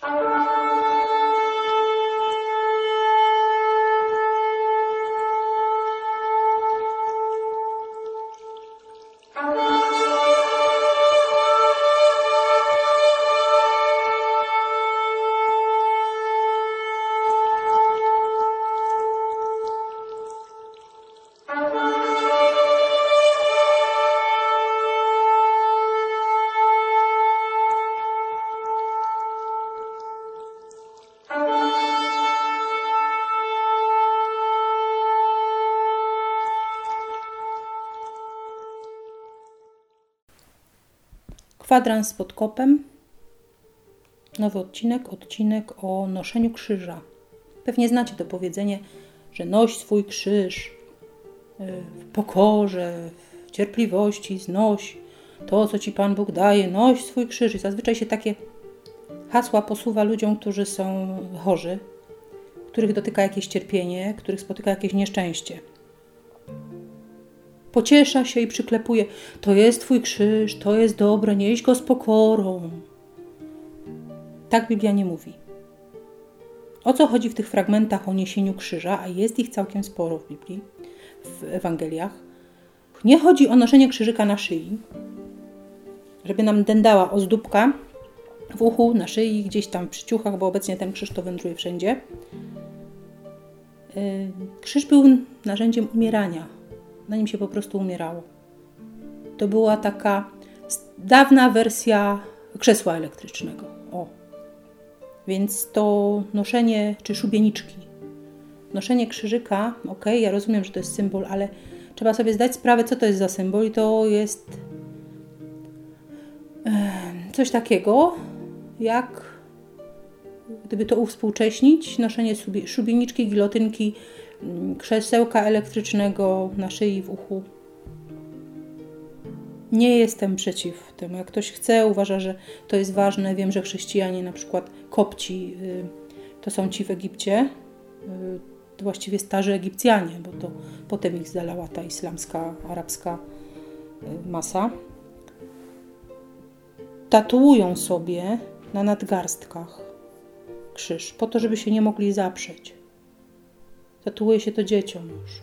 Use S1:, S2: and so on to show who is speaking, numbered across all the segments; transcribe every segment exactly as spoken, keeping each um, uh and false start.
S1: Kwadrans pod kopem. Nowy odcinek, odcinek o noszeniu krzyża. Pewnie znacie to powiedzenie, że noś swój krzyż w pokorze, w cierpliwości, znoś to, co Ci Pan Bóg daje, noś swój krzyż. I zazwyczaj się takie hasła posuwa ludziom, którzy są chorzy, których dotyka jakieś cierpienie, których spotyka jakieś nieszczęście. Pociesza się i przyklepuje, to jest Twój krzyż, to jest dobre, nieś go z pokorą. Tak Biblia nie mówi. O co chodzi w tych fragmentach o niesieniu krzyża, a jest ich całkiem sporo w Biblii, w Ewangeliach. Nie chodzi o noszenie krzyżyka na szyi, żeby nam dędała ozdóbka w uchu, na szyi, gdzieś tam przy ciuchach, bo obecnie ten krzyż to wędruje wszędzie. Krzyż był narzędziem umierania. Na nim się po prostu umierało. To była taka dawna wersja krzesła elektrycznego. O. Więc to noszenie, czy szubieniczki, noszenie krzyżyka, ok, ja rozumiem, że to jest symbol, ale trzeba sobie zdać sprawę, co to jest za symbol. I to jest coś takiego, jak gdyby to uwspółcześnić, noszenie szubieniczki, gilotynki, krzesełka elektrycznego na szyi, w uchu. Nie jestem przeciw temu. Jak ktoś chce, uważa, że to jest ważne. Wiem, że chrześcijanie, na przykład kopci, to są ci w Egipcie, to właściwie starzy Egipcjanie, bo to potem ich zalała ta islamska, arabska masa. Tatuują sobie na nadgarstkach krzyż, po to, żeby się nie mogli zaprzeć. Tatuuje się to dzieciom już,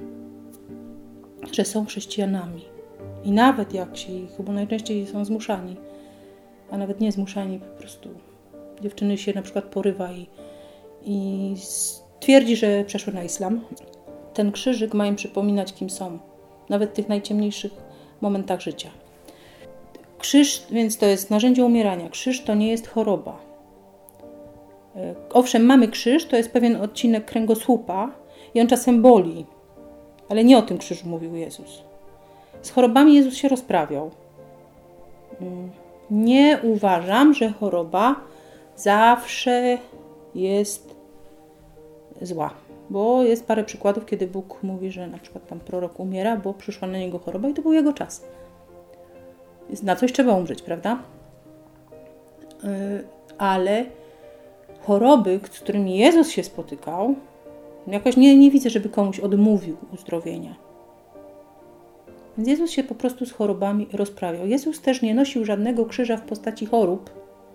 S1: że są chrześcijanami. I nawet jak się ich, bo najczęściej są zmuszani, a nawet nie zmuszani, po prostu dziewczyny się na przykład porywa i, i twierdzi, że przeszły na islam. Ten krzyżyk ma im przypominać, kim są, nawet w tych najciemniejszych momentach życia. Krzyż, więc to jest narzędzie umierania. Krzyż to nie jest choroba. Owszem, mamy krzyż, to jest pewien odcinek kręgosłupa i on czasem boli, ale nie o tym krzyżu mówił Jezus. Z chorobami Jezus się rozprawiał. Nie uważam, że choroba zawsze jest zła, bo jest parę przykładów, kiedy Bóg mówi, że na przykład tam prorok umiera, bo przyszła na niego choroba i to był jego czas. Na coś trzeba umrzeć, prawda? Ale choroby, z którymi Jezus się spotykał, jakoś nie, nie widzę, żeby komuś odmówił uzdrowienia. Więc Jezus się po prostu z chorobami rozprawiał. Jezus też nie nosił żadnego krzyża w postaci chorób.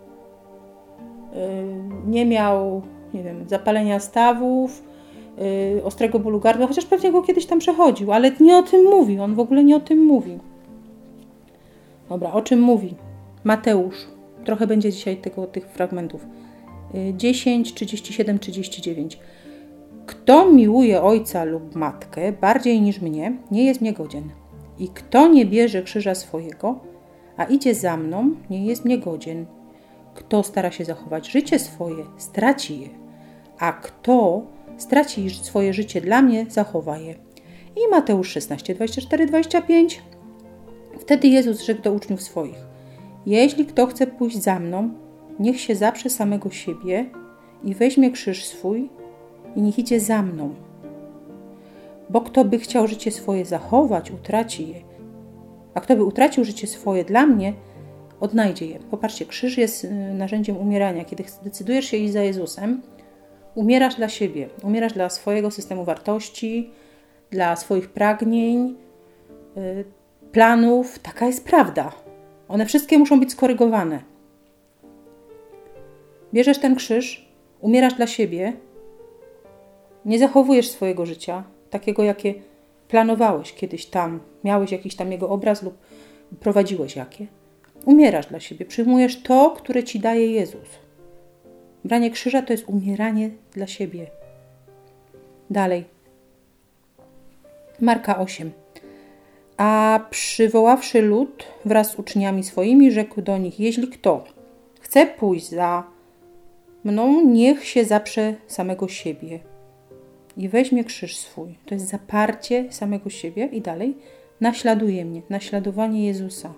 S1: Nie miał, nie wiem, zapalenia stawów, ostrego bólu gardła, chociaż pewnie go kiedyś tam przechodził, ale nie o tym mówi. On w ogóle nie o tym mówi. Dobra, o czym mówi? Mateusz. Trochę będzie dzisiaj tego, tych fragmentów. dziesięć, trzydzieści siedem, trzydzieści dziewięć. Kto miłuje ojca lub matkę bardziej niż mnie, nie jest mnie godzien. I kto nie bierze krzyża swojego, a idzie za mną, nie jest mnie godzien. Kto stara się zachować życie swoje, straci je. A kto straci swoje życie dla mnie, zachowa je. I Mateusz szesnaście, dwadzieścia cztery, dwadzieścia pięć. Wtedy Jezus rzekł do uczniów swoich: jeśli kto chce pójść za mną, niech się zaprze samego siebie i weźmie krzyż swój i niech idzie za mną. Bo kto by chciał życie swoje zachować, utraci je. A kto by utracił życie swoje dla mnie, odnajdzie je. Popatrzcie, krzyż jest narzędziem umierania. Kiedy decydujesz się iść za Jezusem, umierasz dla siebie. Umierasz dla swojego systemu wartości, dla swoich pragnień, planów. Taka jest prawda. One wszystkie muszą być skorygowane. Bierzesz ten krzyż, umierasz dla siebie, nie zachowujesz swojego życia, takiego jakie planowałeś kiedyś tam, miałeś jakiś tam jego obraz lub prowadziłeś jakie. Umierasz dla siebie, przyjmujesz to, które ci daje Jezus. Branie krzyża to jest umieranie dla siebie. Dalej. Marka osiem. A przywoławszy lud wraz z uczniami swoimi, rzekł do nich: jeśli kto chce pójść za mną, niech się zaprze samego siebie i weźmie krzyż swój. To jest zaparcie samego siebie i dalej. Naśladuje mnie, naśladowanie Jezusa.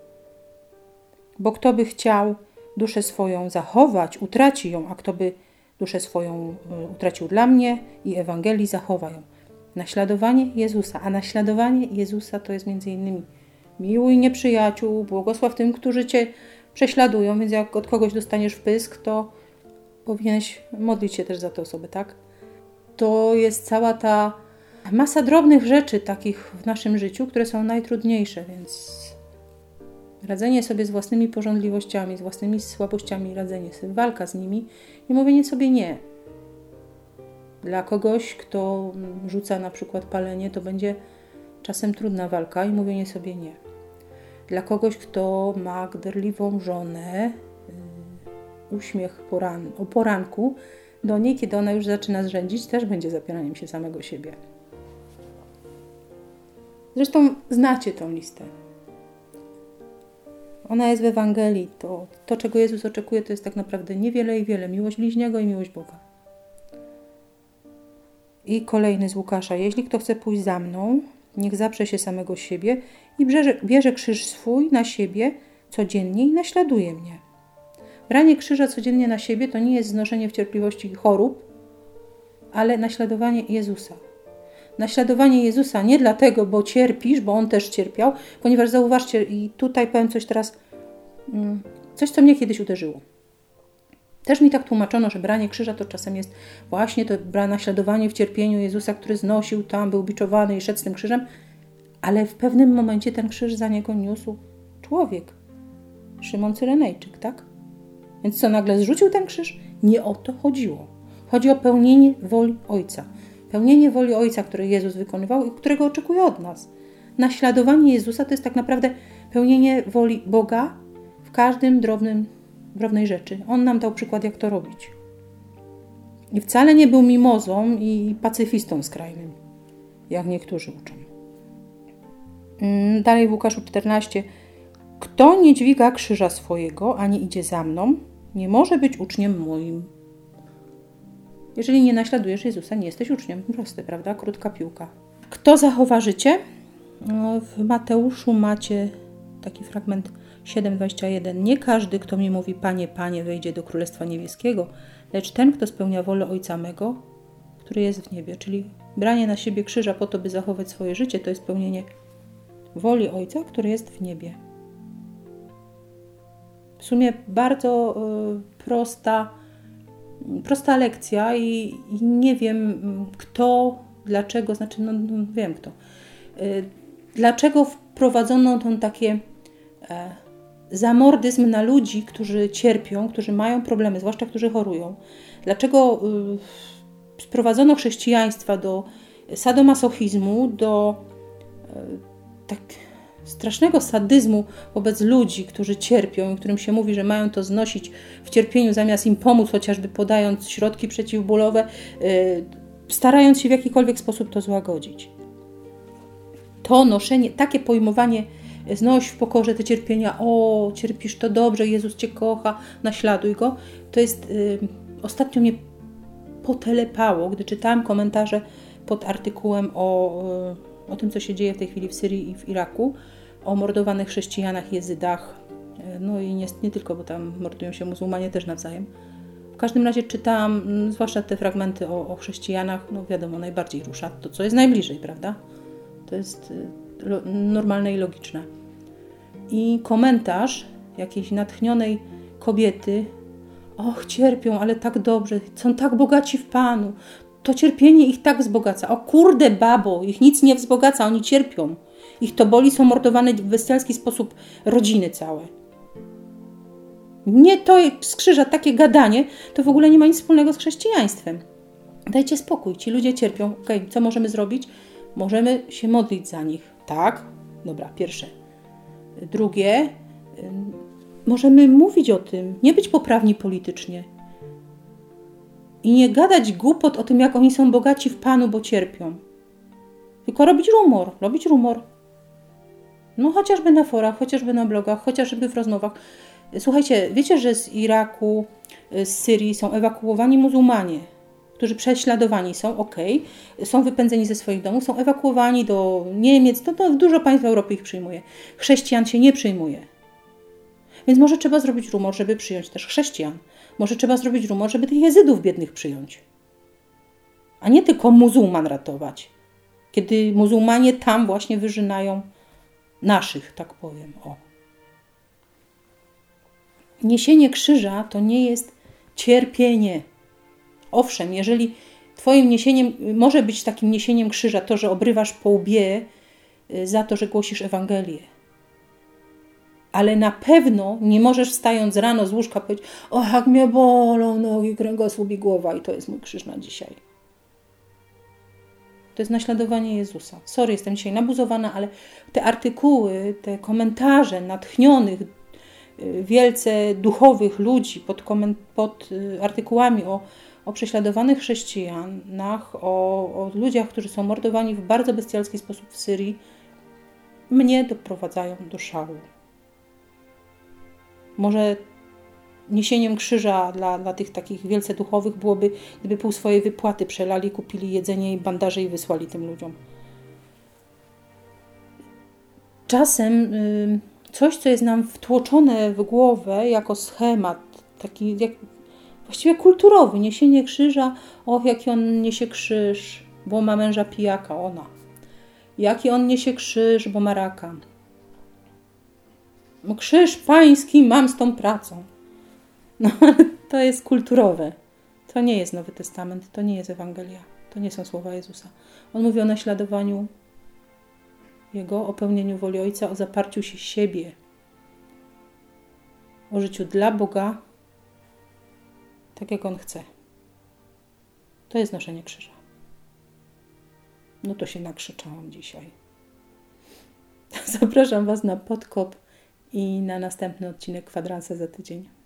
S1: Bo kto by chciał duszę swoją zachować, utraci ją, a kto by duszę swoją utracił dla mnie i Ewangelii, zachowa ją. Naśladowanie Jezusa. A naśladowanie Jezusa to jest między innymi miłuj nieprzyjaciół, błogosław tym, którzy cię prześladują, więc jak od kogoś dostaniesz wpysk, to powinieneś modlić się też za tę osobę, tak? To jest cała ta masa drobnych rzeczy takich w naszym życiu, które są najtrudniejsze, więc radzenie sobie z własnymi pożądliwościami, z własnymi słabościami, radzenie sobie, walka z nimi i mówienie sobie nie. Dla kogoś, kto rzuca na przykład palenie, to będzie czasem trudna walka i mówienie sobie nie. Dla kogoś, kto ma gderliwą żonę, yy, uśmiech poran- o poranku do niej, kiedy ona już zaczyna zrzędzić, też będzie zapieraniem się samego siebie. Zresztą znacie tą listę. Ona jest w Ewangelii. To, to, czego Jezus oczekuje, to jest tak naprawdę niewiele i wiele. Miłość bliźniego i miłość Boga. I kolejny z Łukasza. Jeśli kto chce pójść za mną, niech zaprze się samego siebie i bierze, bierze krzyż swój na siebie codziennie i naśladuje mnie. Branie krzyża codziennie na siebie to nie jest znoszenie w cierpliwości chorób, ale naśladowanie Jezusa. Naśladowanie Jezusa nie dlatego, bo cierpisz, bo On też cierpiał, ponieważ zauważcie, i tutaj powiem coś teraz, coś, co mnie kiedyś uderzyło. Też mi tak tłumaczono, że branie krzyża to czasem jest właśnie to naśladowanie w cierpieniu Jezusa, który znosił tam, był biczowany i szedł z tym krzyżem, ale w pewnym momencie ten krzyż za niego niósł człowiek. Szymon Cyrenejczyk, tak? Więc co, nagle zrzucił ten krzyż? Nie o to chodziło. Chodzi o pełnienie woli Ojca. Pełnienie woli Ojca, które Jezus wykonywał i którego oczekuje od nas. Naśladowanie Jezusa to jest tak naprawdę pełnienie woli Boga w każdym drobnym, drobnej rzeczy. On nam dał przykład, jak to robić. I wcale nie był mimozą i pacyfistą skrajnym, jak niektórzy uczą. Dalej w Łukaszu czternaście. Kto nie dźwiga krzyża swojego, ani idzie za mną, nie może być uczniem moim. Jeżeli nie naśladujesz Jezusa, nie jesteś uczniem. Proste, prawda? Krótka piłka. Kto zachowa życie? No, w Mateuszu macie taki fragment siedem dwadzieścia jeden. Nie każdy, kto mi mówi Panie, Panie, wejdzie do Królestwa Niebieskiego, lecz ten, kto spełnia wolę Ojca mego, który jest w niebie. Czyli branie na siebie krzyża po to, by zachować swoje życie, to jest pełnienie woli Ojca, który jest w niebie. W sumie bardzo y, prosta, prosta lekcja i, i nie wiem kto, dlaczego, znaczy no, no wiem kto, y, dlaczego wprowadzono tą takie e, zamordyzm na ludzi, którzy cierpią, którzy mają problemy, zwłaszcza którzy chorują. Dlaczego y, sprowadzono chrześcijaństwa do sadomasochizmu, do y, tak strasznego sadyzmu wobec ludzi, którzy cierpią i którym się mówi, że mają to znosić w cierpieniu, zamiast im pomóc, chociażby podając środki przeciwbólowe, yy, starając się w jakikolwiek sposób to złagodzić. To noszenie, takie pojmowanie, znoś w pokorze te cierpienia, o, cierpisz, to dobrze, Jezus Cię kocha, naśladuj Go, to jest, yy, ostatnio mnie potelepało, gdy czytałam komentarze pod artykułem o, yy, o tym, co się dzieje w tej chwili w Syrii i w Iraku, o mordowanych chrześcijanach, jezydach, no i nie, nie tylko, bo tam mordują się muzułmanie też nawzajem. W każdym razie czytałam, zwłaszcza te fragmenty o, o chrześcijanach, no wiadomo, najbardziej rusza to, co jest najbliżej, prawda? To jest lo, normalne i logiczne. I komentarz jakiejś natchnionej kobiety, och, cierpią, ale tak dobrze, są tak bogaci w Panu, to cierpienie ich tak wzbogaca. O kurde babo, ich nic nie wzbogaca, oni cierpią. Ich to boli, są mordowane w bestialski sposób rodziny całe. Nie to z krzyża, takie gadanie, to w ogóle nie ma nic wspólnego z chrześcijaństwem. Dajcie spokój, ci ludzie cierpią. Okej, co możemy zrobić? Możemy się modlić za nich. Tak? Dobra, pierwsze. Drugie, możemy mówić o tym, nie być poprawni politycznie. I nie gadać głupot o tym, jak oni są bogaci w Panu, bo cierpią. Tylko robić rumor, robić rumor. No chociażby na forach, chociażby na blogach, chociażby w rozmowach. Słuchajcie, wiecie, że z Iraku, z Syrii są ewakuowani muzułmanie, którzy prześladowani są, okej, okay, są wypędzeni ze swoich domów, są ewakuowani do Niemiec, to, to dużo państw w Europie ich przyjmuje. Chrześcijan się nie przyjmuje. Więc może trzeba zrobić rumor, żeby przyjąć też chrześcijan. Może trzeba zrobić rumor, żeby tych jezydów biednych przyjąć. A nie tylko muzułman ratować. Kiedy muzułmanie tam właśnie wyżynają naszych, tak powiem. O. Niesienie krzyża to nie jest cierpienie. Owszem, jeżeli twoim niesieniem, może być takim niesieniem krzyża to, że obrywasz po łbie za to, że głosisz Ewangelię. Ale na pewno nie możesz wstając rano z łóżka powiedzieć: o, jak mnie bolą nogi, kręgosłup i głowa i to jest mój krzyż na dzisiaj. To jest naśladowanie Jezusa. Sorry, jestem dzisiaj nabuzowana, ale te artykuły, te komentarze natchnionych, wielce duchowych ludzi pod, koment- pod artykułami o, o prześladowanych chrześcijanach, o, o ludziach, którzy są mordowani w bardzo bestialski sposób w Syrii, mnie doprowadzają do szału. Może niesieniem krzyża dla, dla tych takich wielce duchowych byłoby, gdyby pół swojej wypłaty przelali, kupili jedzenie i bandaże i wysłali tym ludziom. Czasem y, coś, co jest nam wtłoczone w głowę jako schemat, taki jak, właściwie kulturowy, niesienie krzyża, och, jaki on niesie krzyż, bo ma męża pijaka, ona. Jaki on niesie krzyż, bo ma raka. No, krzyż pański mam z tą pracą. No, ale to jest kulturowe. To nie jest Nowy Testament, to nie jest Ewangelia. To nie są słowa Jezusa. On mówi o naśladowaniu Jego, o pełnieniu woli Ojca, o zaparciu się siebie, o życiu dla Boga, tak jak On chce. To jest noszenie krzyża. No to się nakrzyczałam dzisiaj. Zapraszam Was na Podkop i na następny odcinek Kwadransa za tydzień.